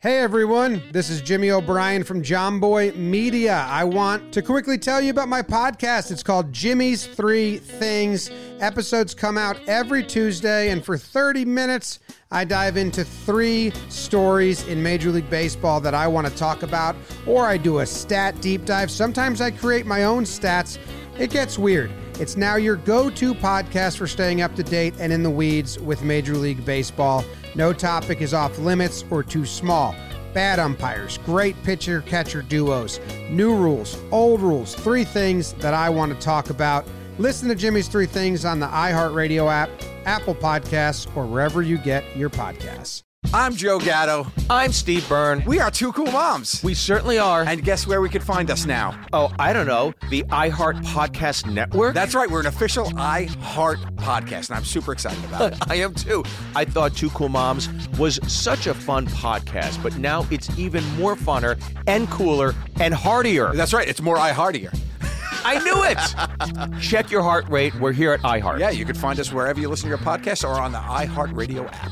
Hey everyone, this is Jimmy O'Brien from John Boy Media. I want to quickly tell you about my podcast. It's called Jimmy's 3 Things. Episodes come out every Tuesday, and for 30 minutes, I dive into 3 stories in Major League Baseball that I want to talk about, or I do a stat deep dive. Sometimes I create my own stats. It gets weird. It's now your go-to podcast for staying up to date and in the weeds with Major League Baseball. No topic is off limits or too small. Bad umpires, great pitcher-catcher duos, new rules, old rules, 3 things that I want to talk about. Listen to Jimmy's 3 Things on the iHeartRadio app, Apple Podcasts, or wherever you get your podcasts. I'm Joe Gatto. I'm Steve Byrne. We are 2 cool moms. We certainly are. And guess where we could find us now? Oh, I don't know. The iHeart Podcast Network? That's right. We're an official iHeart podcast, and I'm super excited about it. I am too. I thought 2 Cool Moms was such a fun podcast, but now it's even more funner and cooler and heartier. That's right. It's more iHeartier. I knew it. Check your heart rate. We're here at iHeart. Yeah, you can find us wherever you listen to your podcasts or on the iHeartRadio app.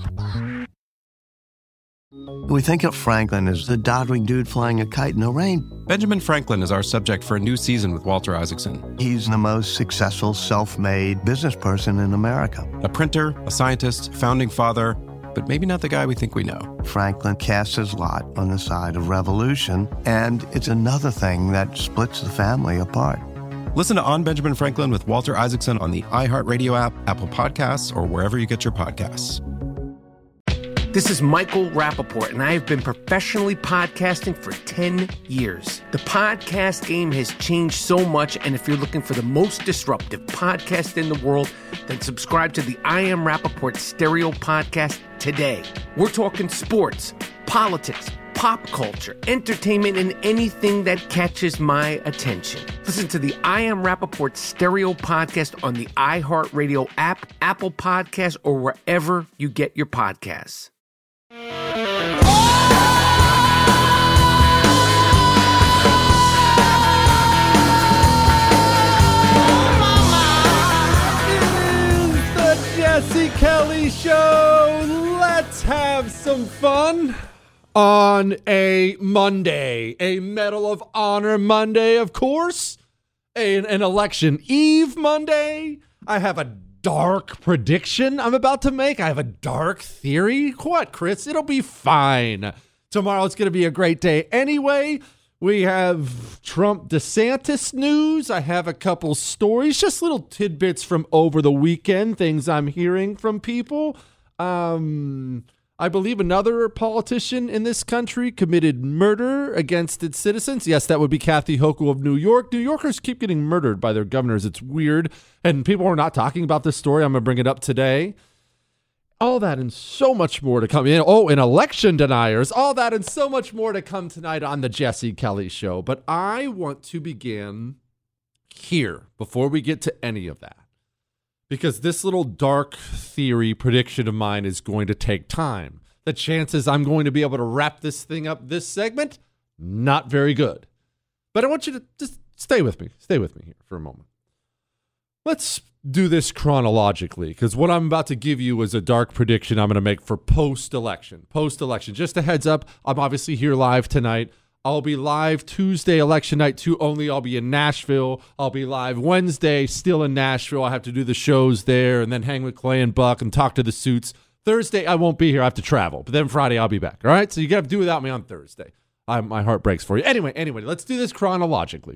We think of Franklin as the doddering dude flying a kite in the rain. Benjamin Franklin is our subject for a new season with Walter Isaacson. He's the most successful self-made business person in America. A printer, a scientist, founding father, but maybe not the guy we think we know. Franklin casts his lot on the side of revolution, and it's another thing that splits the family apart. Listen to On Benjamin Franklin with Walter Isaacson on the iHeartRadio app, Apple Podcasts, or wherever you get your podcasts. This is Michael Rappaport, and I have been professionally podcasting for 10 years. The podcast game has changed so much, and if you're looking for the most disruptive podcast in the world, then subscribe to the I Am Rappaport Stereo Podcast today. We're talking sports, politics, pop culture, entertainment, and anything that catches my attention. Listen to the I Am Rappaport Stereo Podcast on the iHeartRadio app, Apple Podcasts, or wherever you get your podcasts. Jesse Kelly Show. Let's have some fun on a Monday, a Medal of Honor Monday, of course, an election eve Monday. I have a dark prediction I'm about to make. I have a dark theory. What, Chris? It'll be fine. Tomorrow it's going to be a great day anyway. We have Trump DeSantis news. I have a couple stories, just little tidbits from over the weekend, things I'm hearing from people. I believe another politician in this country committed murder against its citizens. Yes, that would be Kathy Hochul of New York. New Yorkers keep getting murdered by their governors. It's weird. And people are not talking about this story. I'm going to bring it up today. All that and so much more to come. And election deniers. All that and so much more to come tonight on the Jesse Kelly Show. But I want to begin here before we get to any of that, because this little dark theory prediction of mine is going to take time. The chances I'm going to be able to wrap this thing up this segment, not very good. But I want you to just stay with me. Stay with me here for a moment. Let's do this chronologically, because what I'm about to give you is a dark prediction I'm going to make for post-election. Post-election. Just a heads up, I'm obviously here live tonight. I'll be live Tuesday, election night 2 only. I'll be in Nashville. I'll be live Wednesday, still in Nashville. I have to do the shows there and then hang with Clay and Buck and talk to the suits. Thursday, I won't be here. I have to travel. But then Friday, I'll be back. All right? So you got to do without me on Thursday. My heart breaks for you. Anyway, let's do this chronologically.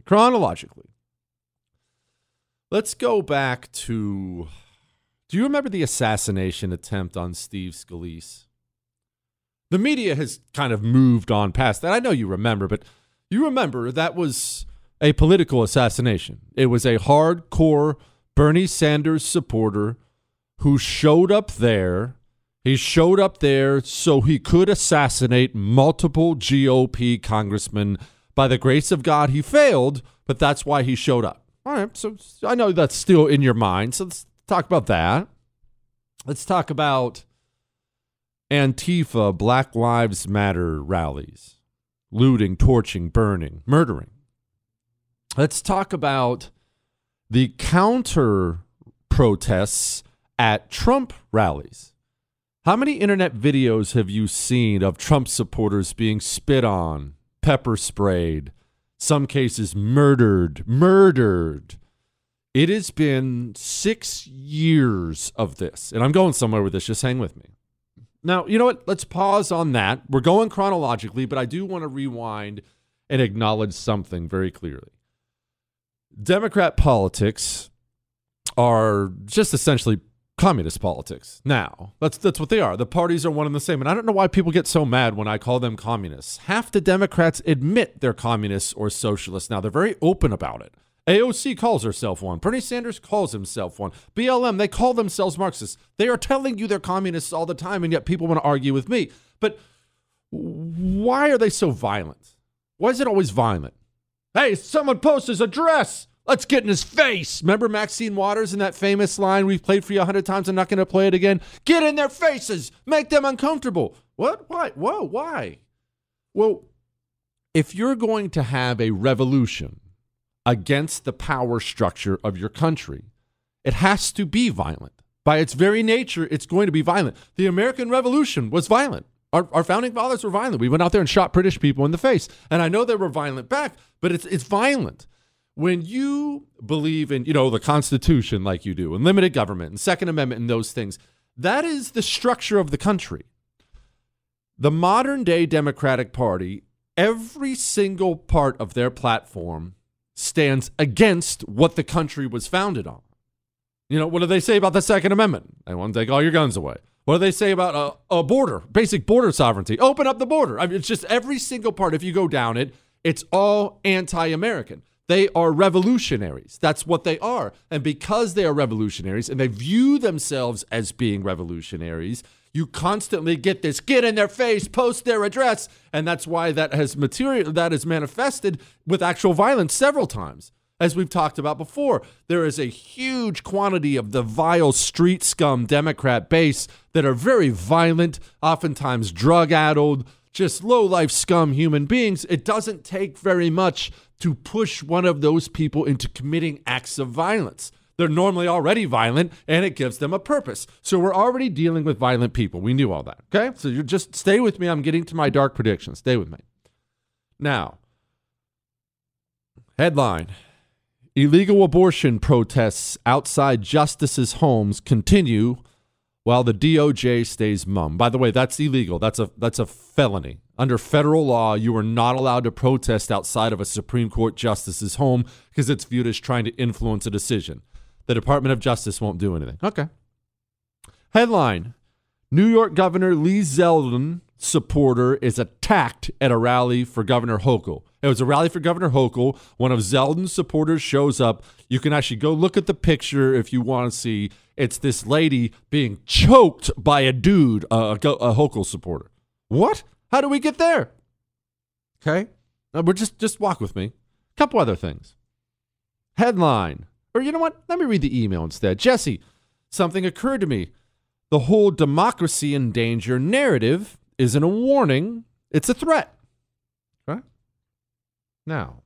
Let's go back to, do you remember the assassination attempt on Steve Scalise? The media has kind of moved on past that. I know you remember, but you remember that was a political assassination. It was a hardcore Bernie Sanders supporter who showed up there. He showed up there so he could assassinate multiple GOP congressmen. By the grace of God, he failed, but that's why he showed up. All right, so I know that's still in your mind, so let's talk about that. Let's talk about Antifa, Black Lives Matter rallies, looting, torching, burning, murdering. Let's talk about the counter protests at Trump rallies. How many internet videos have you seen of Trump supporters being spit on, pepper sprayed, some cases murdered? It has been 6 years of this, and I'm going somewhere with this. Just hang with me. Now, you know what? Let's pause on that. We're going chronologically, but I do want to rewind and acknowledge something very clearly. Democrat politics are just essentially communist politics. Now, that's what they are. The parties are one and the same. And I don't know why people get so mad when I call them communists. Half the Democrats admit they're communists or socialists. Now, they're very open about it. AOC calls herself one. Bernie Sanders calls himself one. BLM, they call themselves Marxists. They are telling you they're communists all the time, and yet people want to argue with me. But why are they so violent? Why is it always violent? Hey, someone posts his address. Let's get in his face. Remember Maxine Waters in that famous line, we've played for you 100 times, I'm not going to play it again? Get in their faces. Make them uncomfortable. What? Why? Whoa, why? Well, if you're going to have a revolution against the power structure of your country, it has to be violent. By its very nature, it's going to be violent. The American Revolution was violent. Our founding fathers were violent. We went out there and shot British people in the face. And I know they were violent back, but it's violent. When you believe in, the Constitution like you do, and limited government, and Second Amendment, and those things, that is the structure of the country. The modern day Democratic Party, every single part of their platform stands against what the country was founded on. What do they say about the Second Amendment? They want to take all your guns away. What do they say about a border, basic border sovereignty? Open up the border. I mean, it's just every single part. If you go down it, it's all anti-American. They are revolutionaries. That's what they are. And because they are revolutionaries and they view themselves as being revolutionaries, you constantly get this, get in their face, post their address. And that's why that has manifested with actual violence several times. As we've talked about before, there is a huge quantity of the vile street scum Democrat base that are very violent, oftentimes drug-addled, just low-life scum human beings. It doesn't take very much to push one of those people into committing acts of violence. They're normally already violent, and it gives them a purpose. So we're already dealing with violent people. We knew all that, okay? So you just stay with me. I'm getting to my dark predictions. Stay with me. Now, headline: illegal abortion protests outside justices' homes continue while the DOJ stays mum. By the way, that's illegal. That's a felony. Under federal law, you are not allowed to protest outside of a Supreme Court justice's home because it's viewed as trying to influence a decision. The Department of Justice won't do anything. Okay. Headline: New York Governor Lee Zeldin supporter is attacked at a rally for Governor Hochul. It was a rally for Governor Hochul. One of Zeldin's supporters shows up. You can actually go look at the picture if you want to see. It's this lady being choked by a dude, a Hochul supporter. What? How do we get there? Okay. We're just walk with me. A couple other things. Headline. Or you know what? Let me read the email instead. Jesse, something occurred to me. The whole democracy in danger narrative isn't a warning. It's a threat. Right? Now,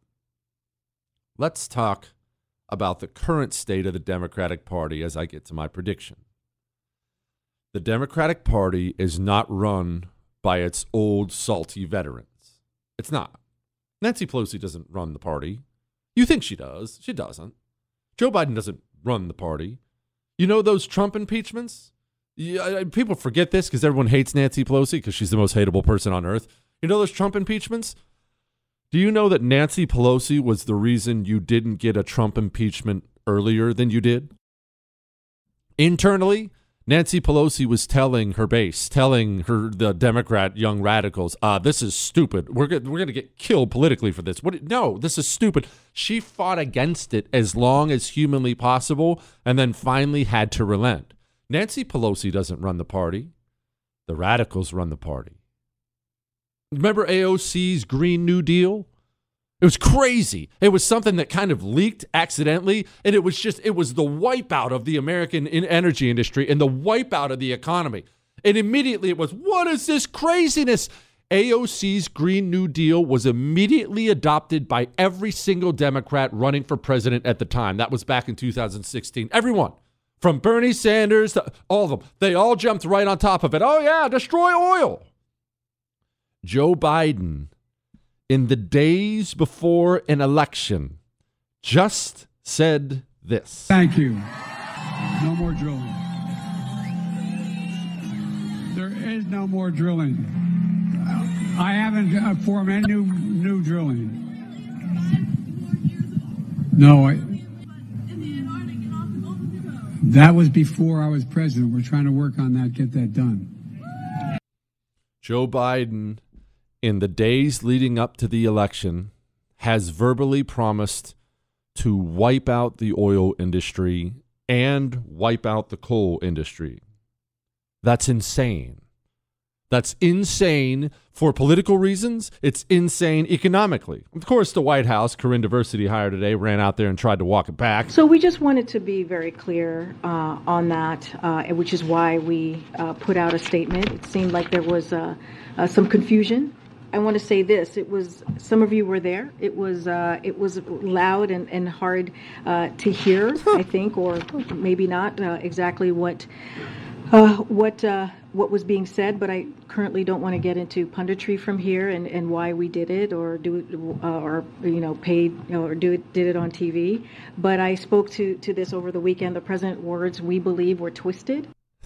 let's talk about the current state of the Democratic Party as I get to my prediction. The Democratic Party is not run by its old salty veterans. It's not. Nancy Pelosi doesn't run the party. You think she does. She doesn't. Joe Biden doesn't run the party. You know those Trump impeachments? People forget this because everyone hates Nancy Pelosi because she's the most hateable person on earth. You know those Trump impeachments? Do you know that Nancy Pelosi was the reason you didn't get a Trump impeachment earlier than you did? Internally, Nancy Pelosi was telling her base, the Democrat young radicals, this is stupid. We're going to get killed politically for this. No, this is stupid. She fought against it as long as humanly possible and then finally had to relent. Nancy Pelosi doesn't run the party. The radicals run the party. Remember AOC's Green New Deal? It was crazy. It was something that kind of leaked accidentally, and it was the wipeout of the American energy industry and the wipeout of the economy. And immediately it was, what is this craziness? AOC's Green New Deal was immediately adopted by every single Democrat running for president at the time. That was back in 2016. Everyone. From Bernie Sanders to all of them. They all jumped right on top of it. Oh, yeah, destroy oil. Joe Biden, in the days before an election, just said this. Thank you. No more drilling. There is no more drilling. I haven't formed any new drilling. No, that was before I was president. We're trying to work on that, get that done. Joe Biden, in the days leading up to the election, has verbally promised to wipe out the oil industry and wipe out the coal industry. That's insane. That's insane for political reasons. It's insane economically. Of course, the White House, Corinne Diversity Hire today, ran out there and tried to walk it back. So we just wanted to be very clear on that, which is why we put out a statement. It seemed like there was some confusion. I want to say this: it was, some of you were there. It was loud and hard to hear, I think, or maybe not exactly what was being said, but I currently don't want to get into punditry from here and why we did it or do it or paid or did it on TV. But I spoke to this over the weekend. The president's words, we believe, were twisted.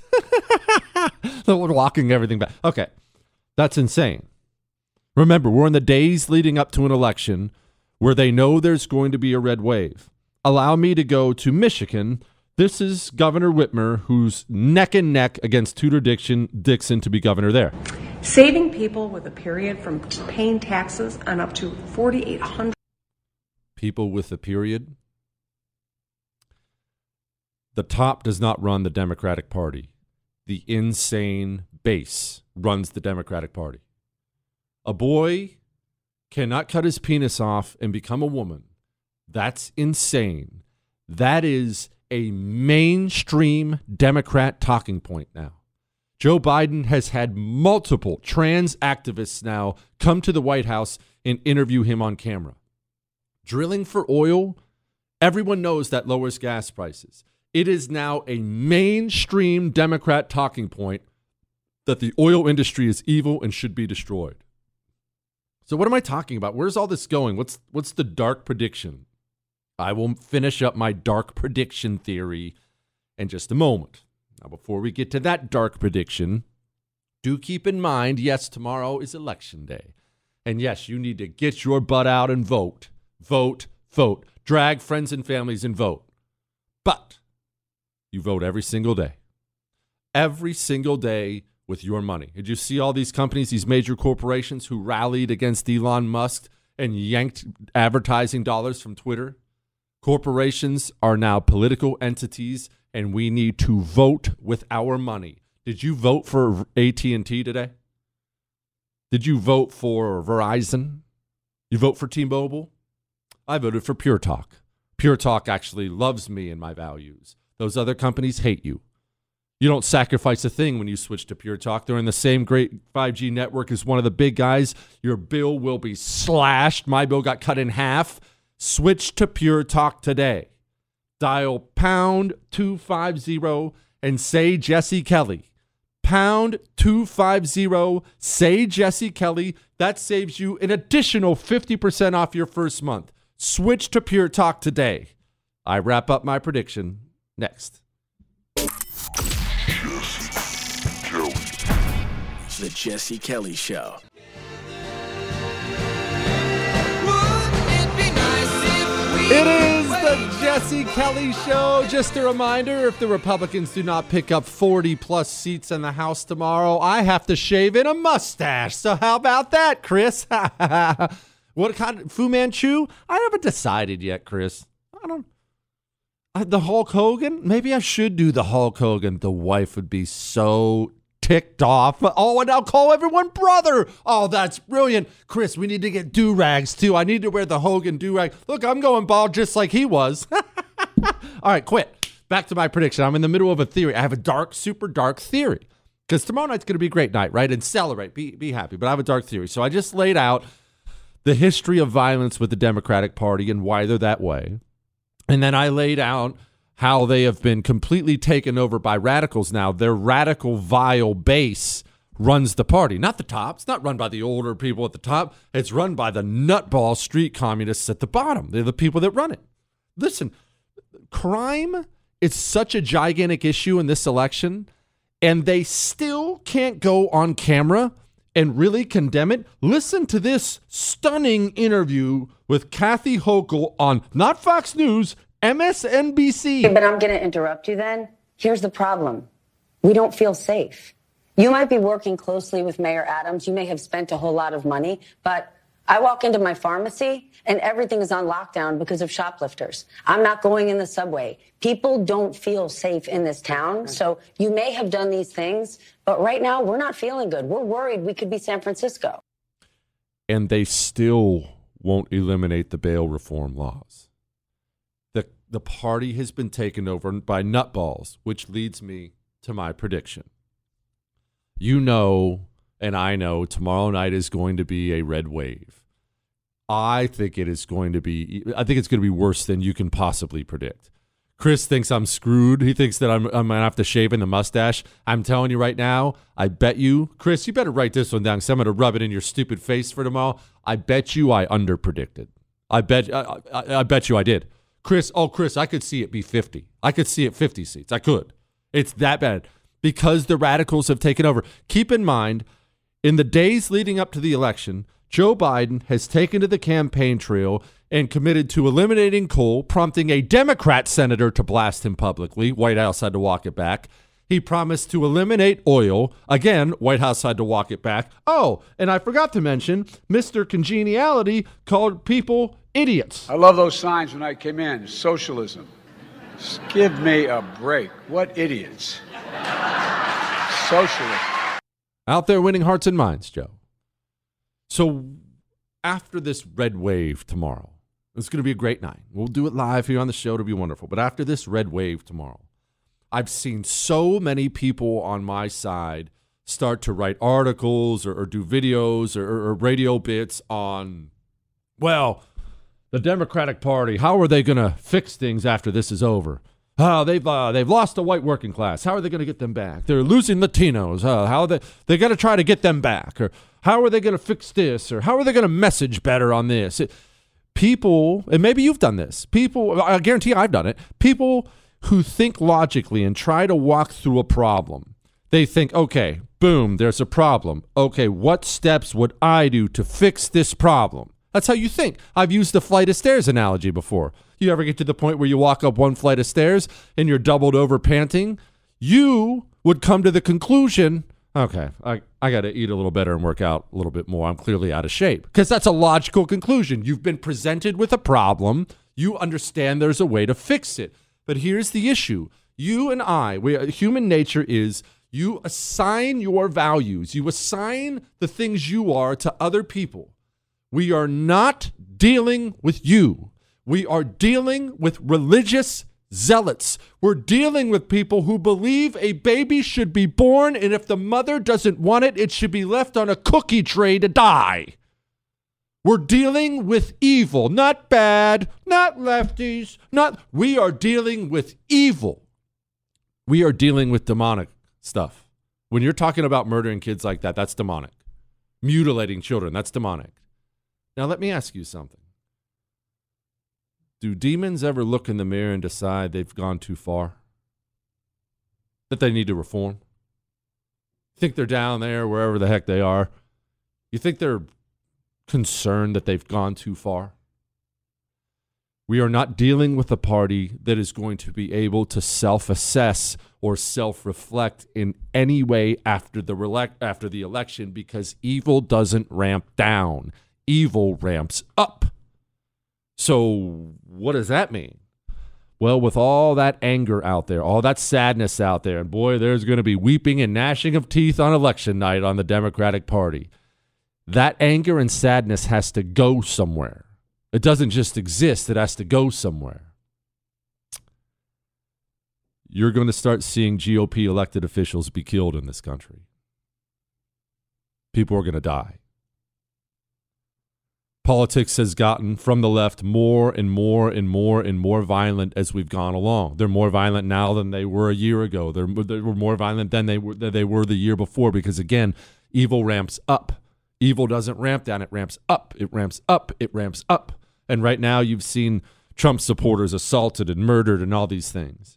So we're walking everything back. Okay, that's insane. Remember, we're in the days leading up to an election where they know there's going to be a red wave. Allow me to go to Michigan. This is Governor Whitmer, who's neck and neck against Tudor Dixon to be governor there. Saving people with a period from paying taxes on up to $4,800. People with a period? The top does not run the Democratic Party. The insane base runs the Democratic Party. A boy cannot cut his penis off and become a woman. That's insane. That is a mainstream Democrat talking point now. Joe Biden has had multiple trans activists now come to the White House and interview him on camera. Drilling for oil, everyone knows that lowers gas prices. It is now a mainstream Democrat talking point that the oil industry is evil and should be destroyed. So what am I talking about? Where's all this going? What's the dark prediction? I will finish up my dark prediction theory in just a moment. Now, before we get to that dark prediction, do keep in mind, yes, tomorrow is election day. And yes, you need to get your butt out and vote. Vote, vote. Drag friends and families and vote. But you vote every single day. Every single day with your money. Did you see all these companies, these major corporations who rallied against Elon Musk and yanked advertising dollars from Twitter? Corporations are now political entities, and we need to vote with our money. Did you vote for AT&T today? Did you vote for Verizon? You vote for T-Mobile? I voted for Pure Talk. Pure Talk actually loves me and my values. Those other companies hate you. You don't sacrifice a thing when you switch to Pure Talk. They're in the same great 5G network as one of the big guys. Your bill will be slashed. My bill got cut in half. Switch to Pure Talk today. Dial pound 250 and say Jesse Kelly. Pound 250, say Jesse Kelly. That saves you an additional 50% off your first month. Switch to Pure Talk today. I wrap up my prediction next. The Jesse Kelly Show. It is the Jesse Kelly Show. Just a reminder, if the Republicans do not pick up 40-plus seats in the House tomorrow, I have to shave in a mustache. So how about that, Chris? What kind of Fu Manchu? I haven't decided yet, Chris. The Hulk Hogan? Maybe I should do the Hulk Hogan. The wife would be so ticked off. Oh, and I'll call everyone brother. Oh, that's brilliant. Chris, we need to get do-rags, too. I need to wear the Hogan do-rag. Look, I'm going bald just like he was. All right, quit. Back to my prediction. I'm in the middle of a theory. I have a dark, super dark theory. Because tomorrow night's going to be a great night, right? And celebrate. Be happy. But I have a dark theory. So I just laid out the history of violence with the Democratic Party and why they're that way. And then I laid out how they have been completely taken over by radicals now. Their radical, vile base runs the party. Not the top. It's not run by the older people at the top. It's run by the nutball street communists at the bottom. They're the people that run it. Listen, crime is such a gigantic issue in this election, and they still can't go on camera and really condemn it. Listen to this stunning interview with Kathy Hochul on not Fox News, MSNBC. But I'm going to interrupt you then. Here's the problem. We don't feel safe. You might be working closely with Mayor Adams. You may have spent a whole lot of money, but I walk into my pharmacy and everything is on lockdown because of shoplifters. I'm not going in the subway. People don't feel safe in this town. So you may have done these things, but right now we're not feeling good. We're worried we could be San Francisco. And they still won't eliminate the bail reform laws. The party has been taken over by nutballs, which leads me to my prediction. You know, and I know, tomorrow night is going to be a red wave. I think it's going to be worse than you can possibly predict. Chris thinks I'm screwed. He thinks that I'm going to have to shave in the mustache. I'm telling you right now, I bet you, Chris, you better write this one down because I'm going to rub it in your stupid face for tomorrow. I bet you I underpredicted. I bet you I did. Chris, I could see it be 50. I could see it 50 seats. I could. It's that bad because the radicals have taken over. Keep in mind, in the days leading up to the election, Joe Biden has taken to the campaign trail and committed to eliminating coal, prompting a Democrat senator to blast him publicly. White House had to walk it back. He promised to eliminate oil. Again, White House had to walk it back. Oh, and I forgot to mention, Mr. Congeniality called people idiots. I love those signs when I came in. Socialism. Just give me a break. What idiots. Socialism. Out there winning hearts and minds, Joe. So after this red wave tomorrow, it's going to be a great night. We'll do it live here on the show. It'll be wonderful. But after this red wave tomorrow, I've seen so many people on my side start to write articles or do videos or radio bits on, well, the Democratic Party, how are they going to fix things after this is over? Oh, they've lost the white working class. How are they going to get them back? They're losing Latinos. How are they got to try to get them back? Or how are they going to fix this? Or how are they going to message better on this? People, and maybe you've done this. People, I guarantee I've done it. People who think logically and try to walk through a problem. They think, okay, boom, there's a problem. Okay, what steps would I do to fix this problem? That's how you think. I've used the flight of stairs analogy before. You ever get to the point where you walk up one flight of stairs and you're doubled over panting? You would come to the conclusion, okay, I got to eat a little better and work out a little bit more. I'm clearly out of shape. Because that's a logical conclusion. You've been presented with a problem. You understand there's a way to fix it. But here's the issue. You and I, human nature is you assign your values. You assign the things you are to other people. We are not dealing with you. We are dealing with religious zealots. We're dealing with people who believe a baby should be born, and if the mother doesn't want it, it should be left on a cookie tray to die. We're dealing with evil, not bad, not lefties, we are dealing with evil. We are dealing with demonic stuff. When you're talking about murdering kids like that, that's demonic. Mutilating children, that's demonic. Now, let me ask you something. Do demons ever look in the mirror and decide they've gone too far? That they need to reform? Think they're down there, wherever the heck they are? You think they're concerned that they've gone too far? We are not dealing with a party that is going to be able to self-assess or self-reflect in any way after the election, because evil doesn't ramp down. Evil ramps up. So what does that mean? Well, with all that anger out there, all that sadness out there, and boy, there's going to be weeping and gnashing of teeth on election night on the Democratic Party. That anger and sadness has to go somewhere. It doesn't just exist. It has to go somewhere. You're going to start seeing GOP elected officials be killed in this country. People are going to die. Politics has gotten from the left more and more and more and more violent as we've gone along. They're more violent now than they were a year ago. They were more violent than they were the year before because, again, evil ramps up. Evil doesn't ramp down. It ramps up. It ramps up. It ramps up. And right now you've seen Trump supporters assaulted and murdered and all these things.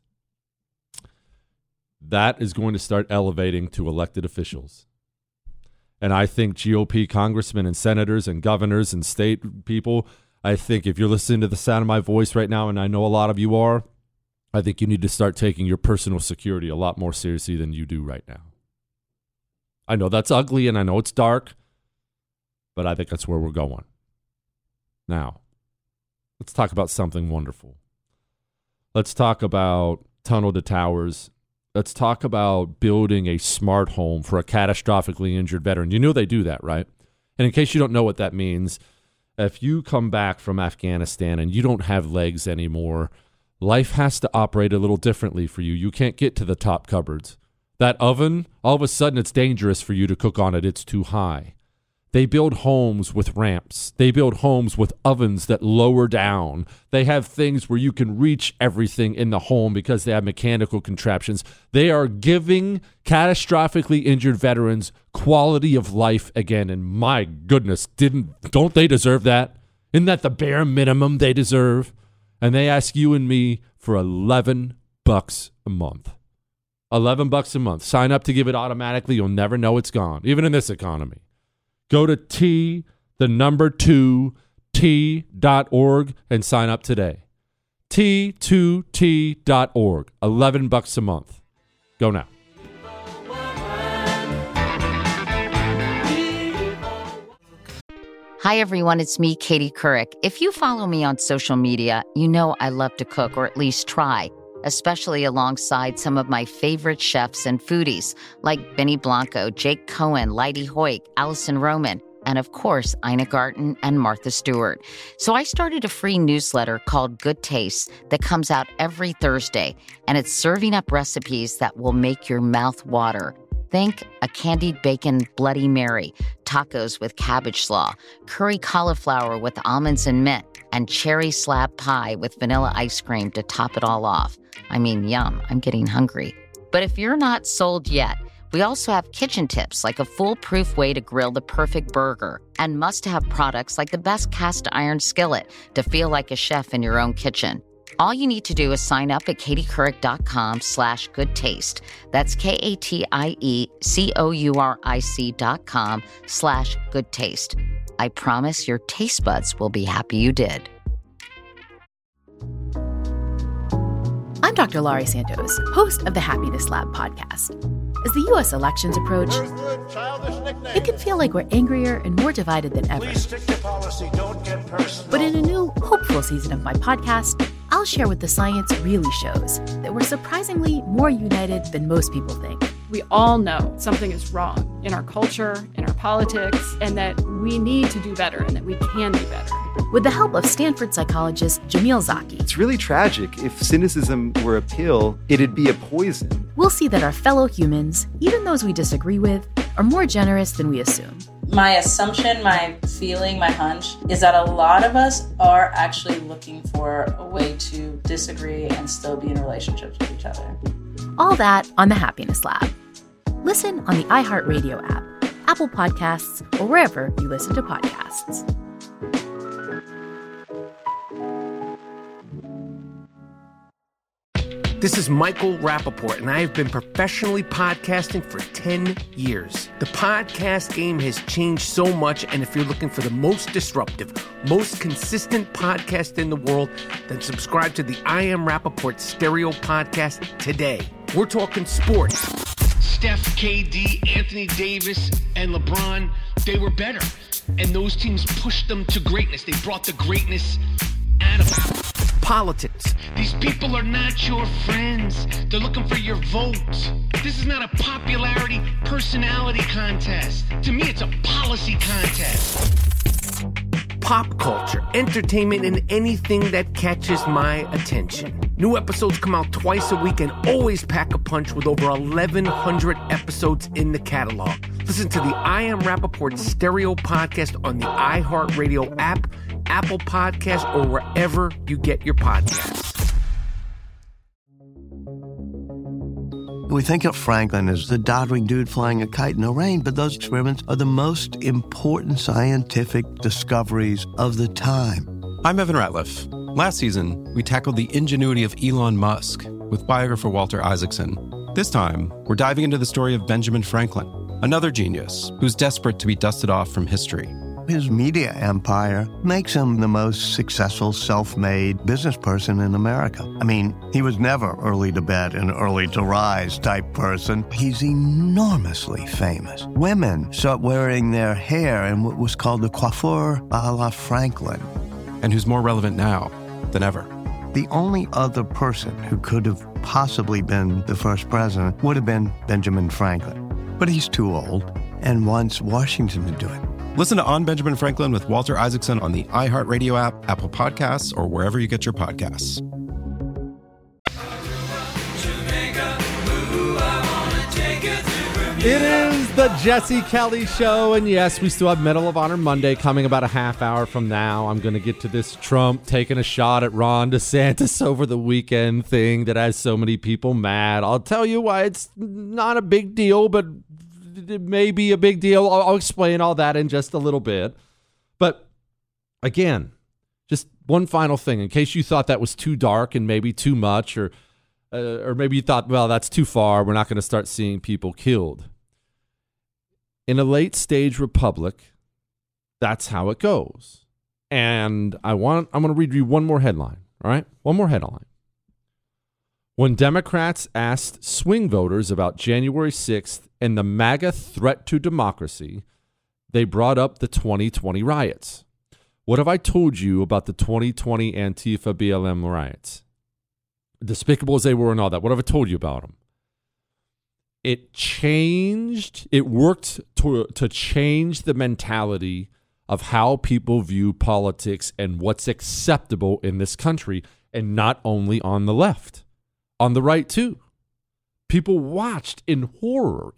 That is going to start elevating to elected officials. And I think GOP congressmen and senators and governors and state people, I think if you're listening to the sound of my voice right now, and I know a lot of you are, I think you need to start taking your personal security a lot more seriously than you do right now. I know that's ugly and I know it's dark, but I think that's where we're going. Now, let's talk about something wonderful. Let's talk about Tunnel to Towers. Let's talk about building a smart home for a catastrophically injured veteran. You know they do that, right? And in case you don't know what that means, if you come back from Afghanistan and you don't have legs anymore, life has to operate a little differently for you. You can't get to the top cupboards. That oven, all of a sudden it's dangerous for you to cook on it. It's too high. They build homes with ramps. They build homes with ovens that lower down. They have things where you can reach everything in the home because they have mechanical contraptions. They are giving catastrophically injured veterans quality of life again. And my goodness, don't they deserve that? Isn't that the bare minimum they deserve? And they ask you and me for $11 a month. $11 a month. Sign up to give it automatically. You'll never know it's gone, even in this economy. Go to T2T.org and sign up today. T2T.org. $11 a month. Go now. Hi, everyone. It's me, Katie Couric. If you follow me on social media, you know I love to cook, or at least try, especially alongside some of my favorite chefs and foodies like Benny Blanco, Jake Cohen, Leidy Hoyt, Allison Roman, and of course, Ina Garten and Martha Stewart. So I started a free newsletter called Good Taste that comes out every Thursday, and it's serving up recipes that will make your mouth water. Think a candied bacon Bloody Mary, tacos with cabbage slaw, curry cauliflower with almonds and mint, and cherry slab pie with vanilla ice cream to top it all off. I mean, yum, I'm getting hungry. But if you're not sold yet, we also have kitchen tips like a foolproof way to grill the perfect burger and must-have products like the best cast iron skillet to feel like a chef in your own kitchen. All you need to do is sign up at katiecouric.com/goodtaste. That's KATIECOURIC.com/goodtaste. I promise your taste buds will be happy you did. I'm Dr. Laurie Santos, host of the Happiness Lab podcast. As the U.S. elections approach, it can feel like we're angrier and more divided than ever. Please stick to policy, don't get personal. But in a new, hopeful season of my podcast, I'll share what the science really shows, that we're surprisingly more united than most people think. We all know something is wrong in our culture, in our politics, and that we need to do better and that we can be better. With the help of Stanford psychologist Jamil Zaki. It's really tragic. If cynicism were a pill, it'd be a poison. We'll see that our fellow humans, even those we disagree with, are more generous than we assume. My assumption, my feeling, my hunch is that a lot of us are actually looking for a way to disagree and still be in relationships with each other. All that on the Happiness Lab. Listen on the iHeartRadio app, Apple Podcasts, or wherever you listen to podcasts. This is Michael Rappaport, and I have been professionally podcasting for 10 years. The podcast game has changed so much, and if you're looking for the most disruptive, most consistent podcast in the world, then subscribe to the I Am Rappaport Stereo Podcast today. We're talking sports. Steph, KD, Anthony Davis, and LeBron, they were better. And those teams pushed them to greatness. They brought the greatness out of them. Politics. These people are not your friends. They're looking for your vote. This is not a popularity, personality contest. To me, it's a policy contest. Pop culture, entertainment, and anything that catches my attention. New episodes come out twice a week and always pack a punch with over 1,100 episodes in the catalog. Listen to the I Am Rappaport stereo podcast on the iHeartRadio app, Apple Podcasts, or wherever you get your podcasts. We think of Franklin as the doddering dude flying a kite in the rain, but those experiments are the most important scientific discoveries of the time. I'm Evan Ratliff. Last season, we tackled the ingenuity of Elon Musk with biographer Walter Isaacson. This time, we're diving into the story of Benjamin Franklin, another genius who's desperate to be dusted off from history. His media empire makes him the most successful self-made business person in America. I mean, he was never early to bed and early to rise type person. He's enormously famous. Women start wearing their hair in what was called the coiffure a la Franklin. And who's more relevant now than ever. The only other person who could have possibly been the first president would have been Benjamin Franklin. But he's too old and wants Washington to do it. Listen to On Benjamin Franklin with Walter Isaacson on the iHeartRadio app, Apple Podcasts, or wherever you get your podcasts. It is the Jesse Kelly Show, and yes, we still have Medal of Honor Monday coming about a half hour from now. I'm going to get to this Trump taking a shot at Ron DeSantis over the weekend thing that has so many people mad. I'll tell you why it's not a big deal, but it may be a big deal. I'll explain all that in just a little bit. But again, just one final thing, in case you thought that was too dark and maybe too much, or maybe you thought, well, that's too far. We're not going to start seeing people killed. In a late stage republic, that's how it goes. And I'm going to read you one more headline. All right? One more headline. When Democrats asked swing voters about January 6th and the MAGA threat to democracy, they brought up the 2020 riots. What have I told you about the 2020 Antifa BLM riots? Despicable as they were and all that. What have I told you about them? It worked to change the mentality of how people view politics and what's acceptable in this country, and not only on the left. On the right, too. People watched in horror,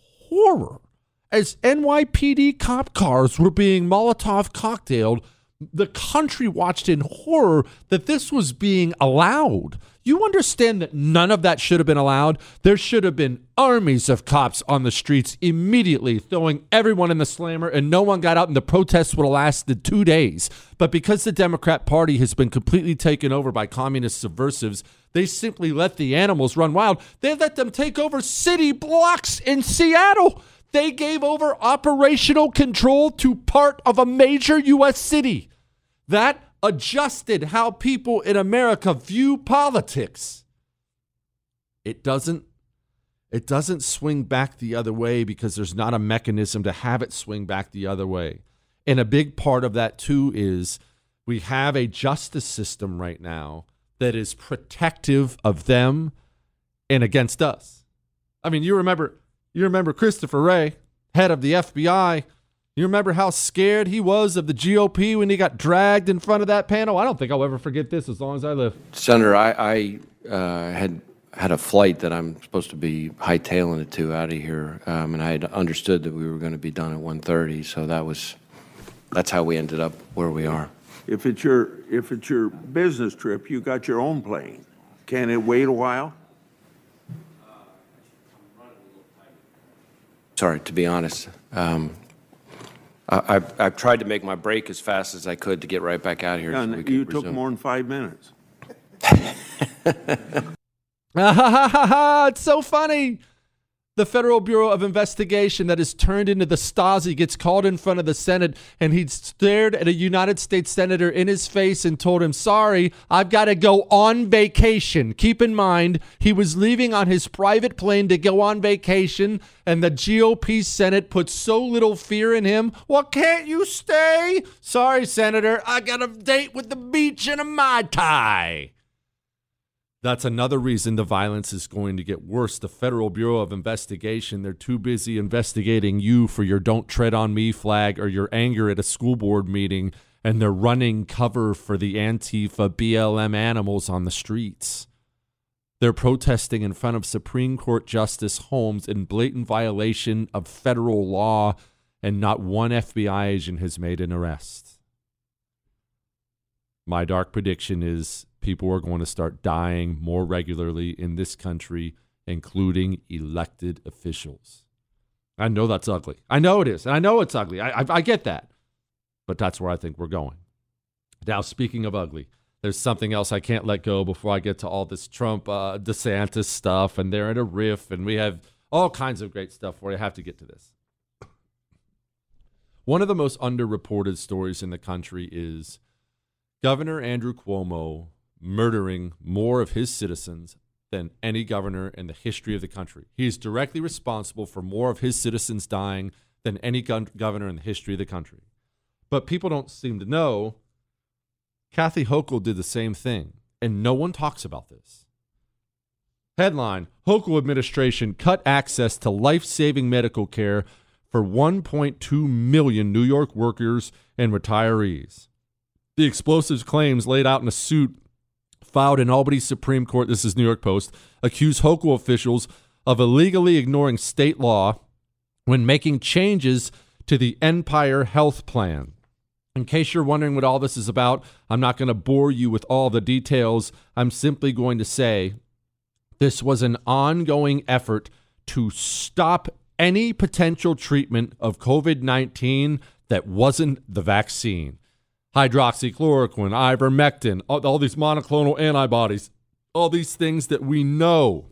as NYPD cop cars were being Molotov cocktailed. The country watched in horror that this was being allowed. You understand that none of that should have been allowed? There should have been armies of cops on the streets immediately throwing everyone in the slammer, and no one got out, and the protests would have lasted 2 days. But because the Democrat Party has been completely taken over by communist subversives, they simply let the animals run wild. They let them take over city blocks in Seattle. They gave over operational control to part of a major U.S. city. That adjusted how people in America view politics. It doesn't swing back the other way because there's not a mechanism to have it swing back the other way. And a big part of that, too, is we have a justice system right now that is protective of them and against us. I mean, you remember Christopher Wray, head of the FBI. You remember how scared he was of the GOP when he got dragged in front of that panel? I don't think I'll ever forget this as long as I live. Senator, I had a flight that I'm supposed to be hightailing it to out of here, and I had understood that we were going to be done at 1:30, so that's how we ended up where we are. If it's your business trip, you got your own plane. Can it wait a while? Sorry, to be honest. I've tried to make my break as fast as I could to get right back out here. Yeah, so you took more than 5 minutes. It's so funny. The Federal Bureau of Investigation that is turned into the Stasi gets called in front of the Senate, and he stared at a United States senator in his face and told him, sorry, I've got to go on vacation. Keep in mind, he was leaving on his private plane to go on vacation, and the GOP Senate put so little fear in him. Well, can't you stay? Sorry, Senator, I got a date with the beach and a Mai Tai. That's another reason the violence is going to get worse. The Federal Bureau of Investigation, they're too busy investigating you for your don't tread on me flag or your anger at a school board meeting, and they're running cover for the Antifa BLM animals on the streets. They're protesting in front of Supreme Court Justice Holmes in blatant violation of federal law, and not one FBI agent has made an arrest. My dark prediction is people are going to start dying more regularly in this country, including elected officials. I know that's ugly. I know it is. And I know it's ugly. I get that. But that's where I think we're going. Now, speaking of ugly, there's something else I can't let go before I get to all this Trump, DeSantis stuff, and they're in a riff, and we have all kinds of great stuff where I have to get to this. One of the most underreported stories in the country is Governor Andrew Cuomo murdering more of his citizens than any governor in the history of the country. He is directly responsible for more of his citizens dying than any governor in the history of the country. But people don't seem to know Kathy Hochul did the same thing, and no one talks about this. Headline, Hochul administration cut access to life-saving medical care for 1.2 million New York workers and retirees. The explosive claims laid out in a suit filed in Albany Supreme Court, this is New York Post, accuse Hochul officials of illegally ignoring state law when making changes to the Empire Health Plan. In case you're wondering what all this is about, I'm not going to bore you with all the details. I'm simply going to say this was an ongoing effort to stop any potential treatment of COVID-19 that wasn't the vaccine. Hydroxychloroquine, ivermectin, all these monoclonal antibodies, all these things that we know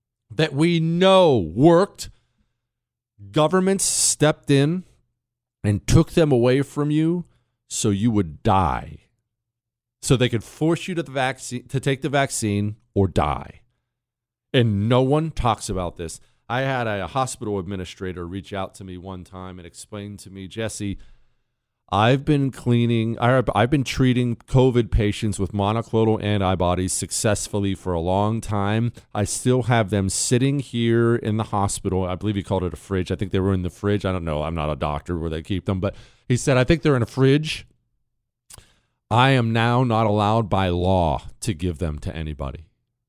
worked. Governments stepped in and took them away from you so you would die. So they could force you to take the vaccine or die. And no one talks about this. I had a hospital administrator reach out to me one time and explain to me, Jesse, I've been treating COVID patients with monoclonal antibodies successfully for a long time. I still have them sitting here in the hospital. I believe he called it a fridge. I think they were in the fridge. I don't know. I'm not a doctor where they keep them, but he said, I think they're in a fridge. I am now not allowed by law to give them to anybody.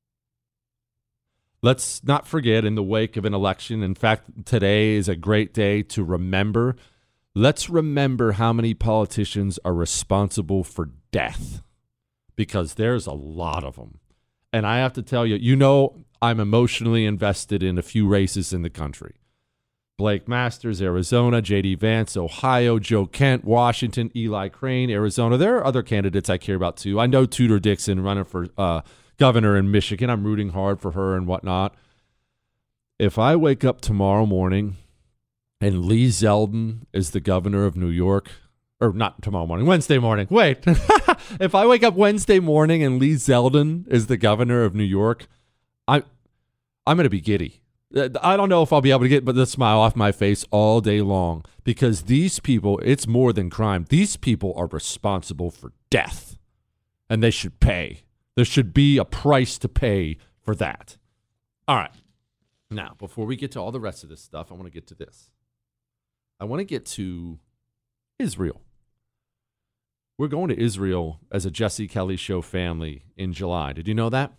Let's not forget, in the wake of an election, in fact, today is a great day to remember. Let's remember how many politicians are responsible for death, because there's a lot of them. And I have to tell you, I'm emotionally invested in a few races in the country. Blake Masters, Arizona, J.D. Vance, Ohio, Joe Kent, Washington, Eli Crane, Arizona. There are other candidates I care about too. I know Tudor Dixon running for governor in Michigan. I'm rooting hard for her and whatnot. If I wake up tomorrow morning and Lee Zeldin is the governor of New York, or not tomorrow morning, Wednesday morning. Wait. If I wake up Wednesday morning and Lee Zeldin is the governor of New York, I'm going to be giddy. I don't know if I'll be able to get the smile off my face all day long, because these people, it's more than crime. These people are responsible for death, and they should pay. There should be a price to pay for that. All right. Now, before we get to all the rest of this stuff, I want to get to this. I want to get to Israel. We're going to Israel as a Jesse Kelly Show family in July. Did you know that?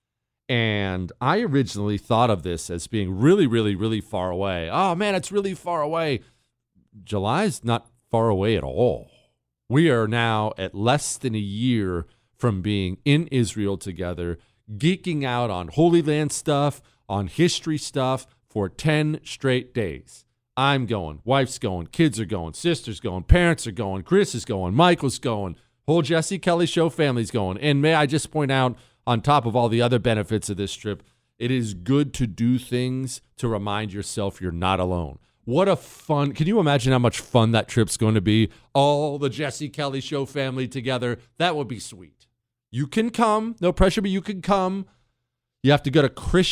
And I originally thought of this as being really, really, really far away. Oh, man, it's really far away. July's not far away at all. We are now at less than a year from being in Israel together, geeking out on Holy Land stuff, on history stuff for 10 straight days. I'm going, wife's going, kids are going, sister's going, parents are going, Chris is going, Michael's going, whole Jesse Kelly Show family's going. And may I just point out, on top of all the other benefits of this trip, it is good to do things to remind yourself you're not alone. What a fun, can you imagine how much fun that trip's going to be? All the Jesse Kelly Show family together. That would be sweet. You can come, no pressure, but you can come. You have to go to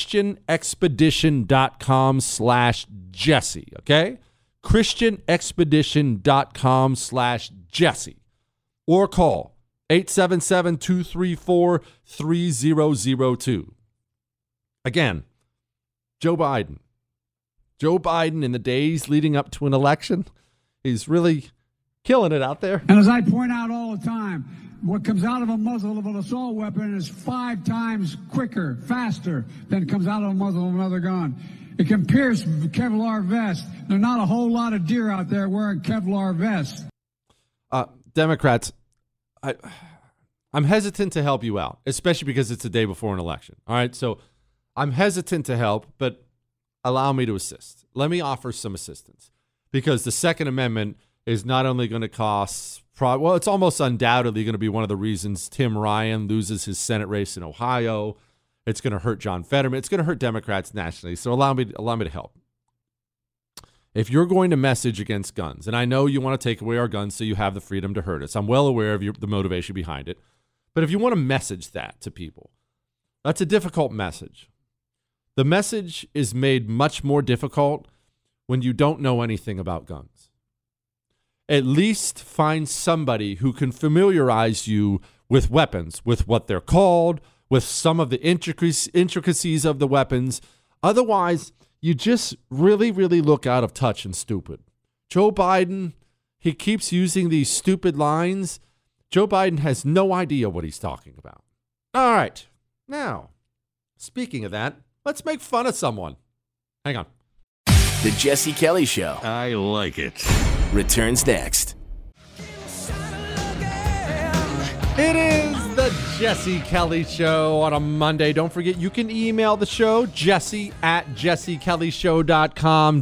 christianexpedition.com/Jesse, okay? christianexpedition.com/Jesse. Or call 877-234-3002. Again, Joe Biden. Joe Biden, in the days leading up to an election, is really killing it out there. And as I point out all the time, what comes out of a muzzle of an assault weapon is 5 times quicker, faster than comes out of a muzzle of another gun. It can pierce Kevlar vests. There are not a whole lot of deer out there wearing Kevlar vests. Democrats, I'm hesitant to help you out, especially because it's the day before an election. All right, so I'm hesitant to help, but allow me to assist. Let me offer some assistance, because the Second Amendment is not only going to cost, it's almost undoubtedly going to be one of the reasons Tim Ryan loses his Senate race in Ohio. It's going to hurt John Fetterman. It's going to hurt Democrats nationally. So allow me to help. If you're going to message against guns, and I know you want to take away our guns so you have the freedom to hurt us, I'm well aware of the motivation behind it. But if you want to message that to people, that's a difficult message. The message is made much more difficult when you don't know anything about guns. At least find somebody who can familiarize you with weapons, with what they're called, with some of the intricacies of the weapons. Otherwise, you just really, really look out of touch and stupid. Joe Biden, he keeps using these stupid lines. Joe Biden has no idea what he's talking about. All right. Now, speaking of that, let's make fun of someone. Hang on. The Jesse Kelly Show. I like it. Returns next. It is the Jesse Kelly Show on a Monday. Don't forget, you can email the show, jesse@jessekellyshow.com,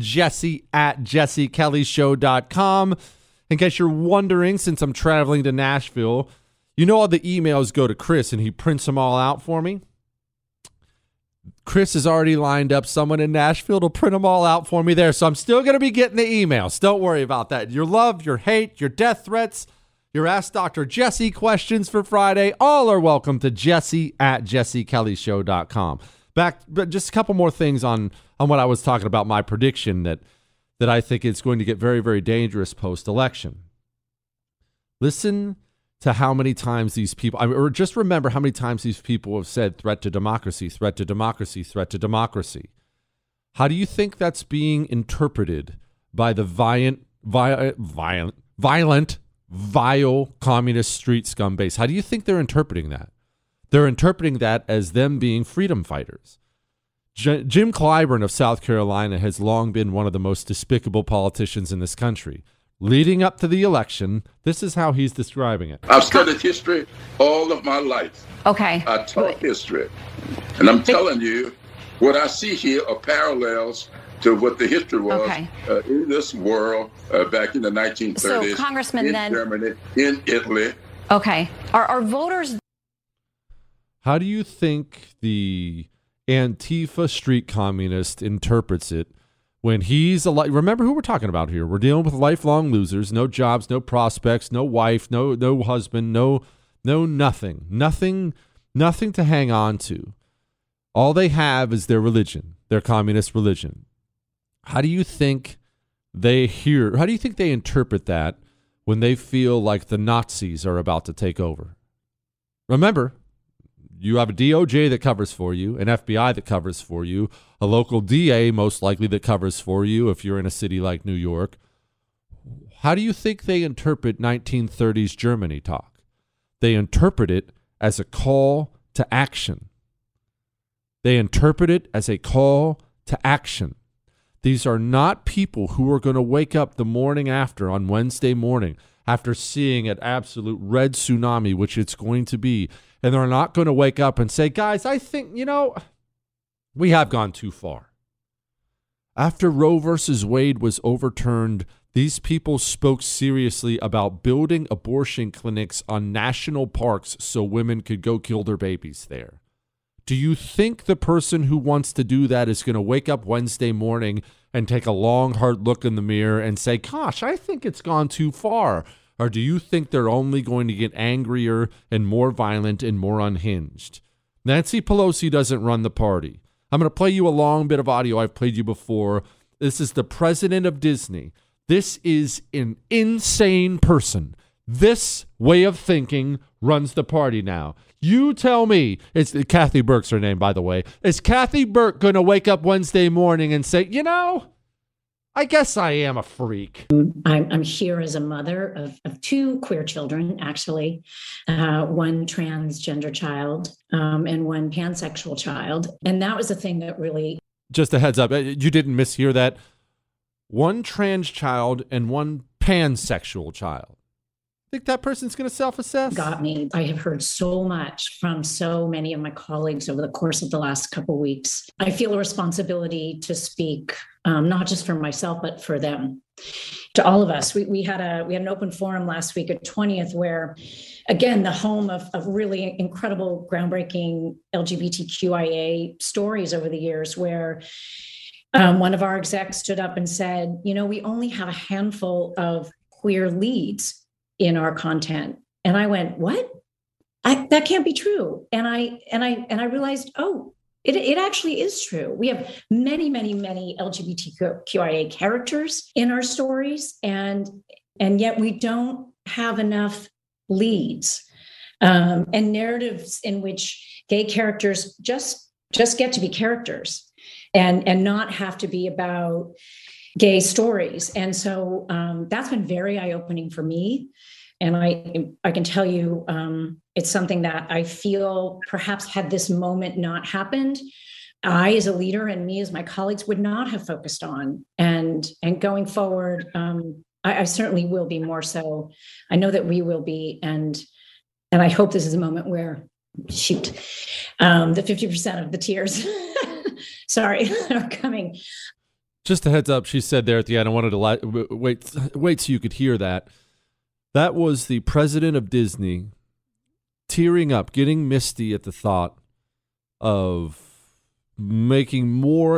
jesse@jessekellyshow.com. In case you're wondering, since I'm traveling to Nashville, you know all the emails go to Chris, and he prints them all out for me. Chris has already lined up someone in Nashville to print them all out for me there, so I'm still going to be getting the emails. Don't worry about that. Your love, your hate, your death threats, your Ask Dr. Jesse questions for Friday, all are welcome to jesse@jessekellyshow.com. But just a couple more things on what I was talking about, my prediction that I think it's going to get very, very dangerous post-election. Listen to how many times these people, or just remember how many times these people have said threat to democracy, threat to democracy, threat to democracy. How do you think that's being interpreted by the vile communist street scum base? How do you think they're interpreting that? They're interpreting that as them being freedom fighters. Jim Clyburn of South Carolina has long been one of the most despicable politicians in this country. Leading up to the election, this is how he's describing it. I've studied history all of my life. Okay. I taught history. And I'm telling you, what I see here are parallels to what the history was in this world back in the 1930s. So, Congressman, in then, Germany, in Italy. Okay. Are voters... How do you think the Antifa street communist interprets it when he's remember who we're talking about here. We're dealing with lifelong losers, no jobs, no prospects, no wife, no husband, no nothing to hang on to. All they have is their religion, their communist religion. How do you think they interpret that when they feel like the Nazis are about to take over? Remember, you have a DOJ that covers for you, an FBI that covers for you, a local DA most likely that covers for you if you're in a city like New York. How do you think they interpret 1930s Germany talk? They interpret it as a call to action. They interpret it as a call to action. These are not people who are going to wake up the morning after, on Wednesday morning, after seeing an absolute red tsunami, which it's going to be, and they're not going to wake up and say, guys, I think, we have gone too far. After Roe versus Wade was overturned, these people spoke seriously about building abortion clinics on national parks so women could go kill their babies there. Do you think the person who wants to do that is going to wake up Wednesday morning and take a long, hard look in the mirror and say, gosh, I think it's gone too far? Or do you think they're only going to get angrier and more violent and more unhinged? Nancy Pelosi doesn't run the party. I'm going to play you a long bit of audio I've played you before. This is the president of Disney. This is an insane person. This way of thinking runs the party now. You tell me, it's Kathy Burke's her name, by the way. Is Kathy Burke going to wake up Wednesday morning and say, I guess I am a freak. I'm here as a mother of two queer children, actually, one transgender child and one pansexual child. And that was the thing that really... Just a heads up, you didn't mishear that. One trans child and one pansexual child. Think that person's going to self-assess? Got me. I have heard so much from so many of my colleagues over the course of the last couple of weeks. I feel a responsibility to speak, not just for myself, but for them, to all of us. We had an open forum last week at 20th where, again, the home of really incredible, groundbreaking LGBTQIA stories over the years where one of our execs stood up and said, we only have a handful of queer leads in our content. And I went, what? That can't be true. And I realized, it actually is true. We have many, many, many LGBTQIA characters in our stories, and yet we don't have enough leads and narratives in which gay characters just get to be characters and not have to be about gay stories. And so that's been very eye-opening for me. And I can tell you, it's something that I feel perhaps had this moment not happened, I as a leader and me as my colleagues would not have focused on. And going forward, I certainly will be more so. I know that we will be. And I hope this is a moment where, the 50% of the tears, sorry, are coming. Just a heads up, she said there at the end, I wanted to wait so you could hear that. That was the president of Disney tearing up, getting misty at the thought of making more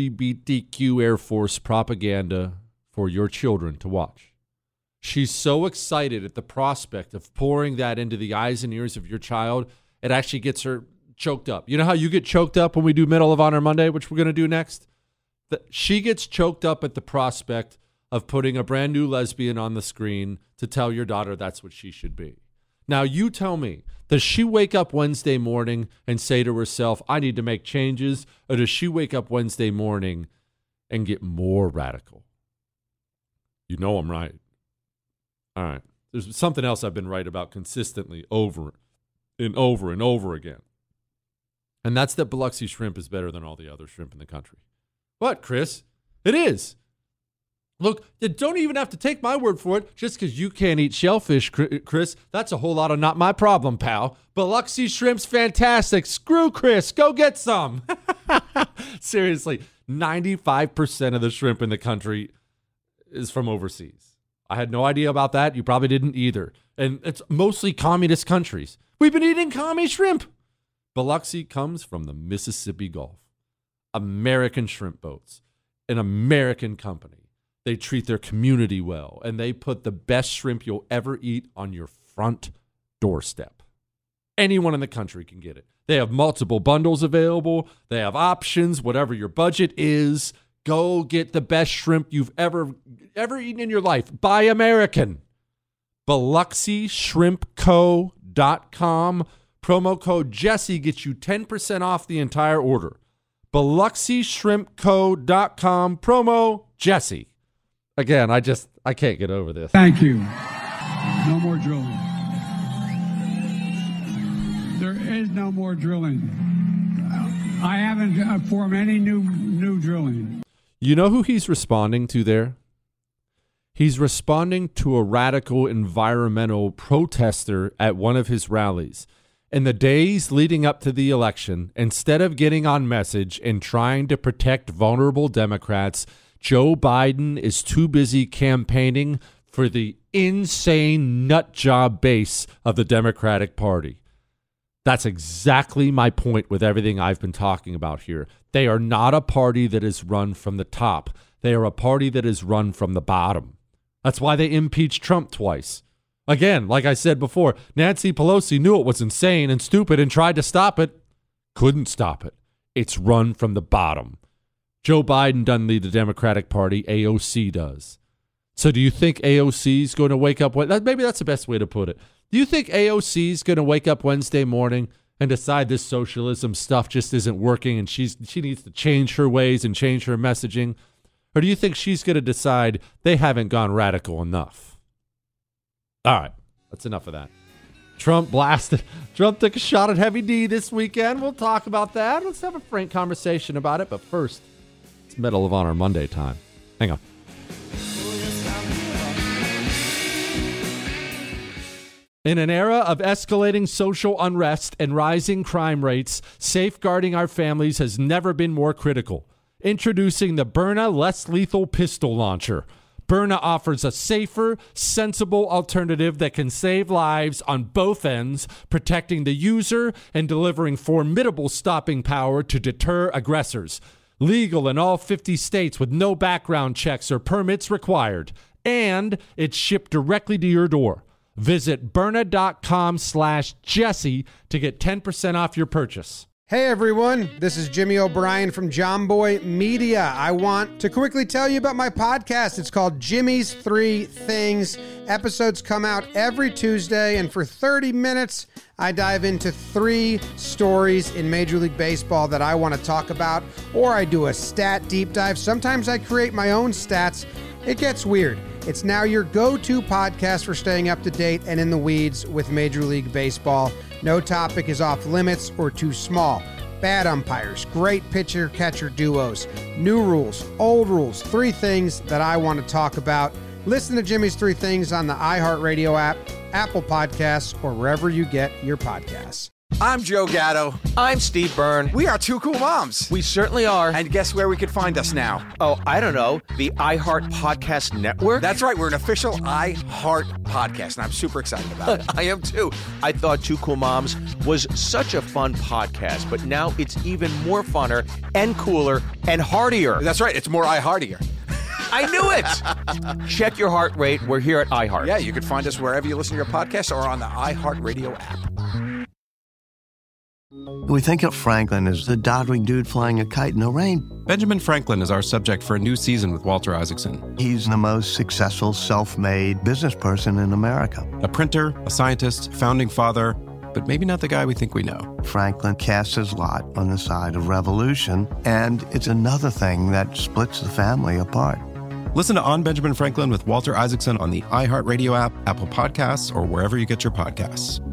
LGBTQ Air Force propaganda for your children to watch. She's so excited at the prospect of pouring that into the eyes and ears of your child, it actually gets her choked up. You know how you get choked up when we do Medal of Honor Monday, which we're going to do next? She gets choked up at the prospect of putting a brand new lesbian on the screen to tell your daughter that's what she should be. Now, you tell me, does she wake up Wednesday morning and say to herself, I need to make changes? Or does she wake up Wednesday morning and get more radical? You know I'm right. All right. There's something else I've been right about consistently over and over and over again. And that's that Biloxi shrimp is better than all the other shrimp in the country. What, Chris? It is. Look, you don't even have to take my word for it. Just because you can't eat shellfish, Chris, that's a whole lot of not my problem, pal. Biloxi shrimp's fantastic. Screw Chris. Go get some. Seriously, 95% of the shrimp in the country is from overseas. I had no idea about that. You probably didn't either. And it's mostly communist countries. We've been eating commie shrimp. Biloxi comes from the Mississippi Gulf. American shrimp boats. An American company. They treat their community well, and they put the best shrimp you'll ever eat on your front doorstep. Anyone in the country can get it. They have multiple bundles available. They have options, whatever your budget is. Go get the best shrimp you've ever eaten in your life. Buy American. BiloxiShrimpCo.com. Promo code Jesse gets you 10% off the entire order. BiloxiShrimpCo.com. Promo Jesse. Again, I can't get over this. Thank you. No more drilling. There is no more drilling. I haven't formed any new drilling. You know who he's responding to there? He's responding to a radical environmental protester at one of his rallies. In the days leading up to the election, instead of getting on message and trying to protect vulnerable Democrats, Joe Biden is too busy campaigning for the insane nut job base of the Democratic Party. That's exactly my point with everything I've been talking about here. They are not a party that is run from the top. They are a party that is run from the bottom. That's why they impeached Trump twice. Again, like I said before, Nancy Pelosi knew it was insane and stupid and tried to stop it. Couldn't stop it. It's run from the bottom. Joe Biden doesn't lead the Democratic Party. AOC does. So do you think AOC is going to wake up? Maybe that's the best way to put it. Do you think AOC is going to wake up Wednesday morning and decide this socialism stuff just isn't working and she needs to change her ways and change her messaging? Or do you think she's going to decide they haven't gone radical enough? All right, that's enough of that. Trump took a shot at Heavy D this weekend. We'll talk about that. Let's have a frank conversation about it. But first, it's Medal of Honor Monday time. Hang on. In an era of escalating social unrest and rising crime rates, safeguarding our families has never been more critical. Introducing the Byrna Less Lethal Pistol Launcher. Byrna offers a safer, sensible alternative that can save lives on both ends, protecting the user and delivering formidable stopping power to deter aggressors. Legal in all 50 states with no background checks or permits required. And it's shipped directly to your door. Visit Byrna.com/Jesse to get 10% off your purchase. Hey everyone, this is Jimmy O'Brien from John Boy Media. I want to quickly tell you about my podcast. It's called Jimmy's 3 Things. Episodes come out every Tuesday, and for 30 minutes, I dive into 3 stories in Major League Baseball that I want to talk about, or I do a stat deep dive. Sometimes I create my own stats. It gets weird. It's now your go-to podcast for staying up to date and in the weeds with Major League Baseball. No topic is off limits or too small. Bad umpires, great pitcher-catcher duos, new rules, old rules, 3 things that I want to talk about. Listen to Jimmy's 3 Things on the iHeartRadio app, Apple Podcasts, or wherever you get your podcasts. I'm Joe Gatto. I'm Steve Byrne. We are 2 cool moms. We certainly are. And guess where we could find us now? Oh, I don't know. The iHeart Podcast Network? That's right. We're an official iHeart podcast, and I'm super excited about it. I am too. I thought 2 Cool Moms was such a fun podcast, but now it's even more funner and cooler and heartier. That's right. It's more iHeartier. I knew it. Check your heart rate. We're here at iHeart. Yeah, you can find us wherever you listen to your podcasts or on the iHeartRadio app. We think of Franklin as the doddering dude flying a kite in the rain. Benjamin Franklin is our subject for a new season with Walter Isaacson. He's the most successful self-made business person in America. A printer, a scientist, founding father, but maybe not the guy we think we know. Franklin casts his lot on the side of revolution, and it's another thing that splits the family apart. Listen to On Benjamin Franklin with Walter Isaacson on the iHeartRadio app, Apple Podcasts, or wherever you get your podcasts.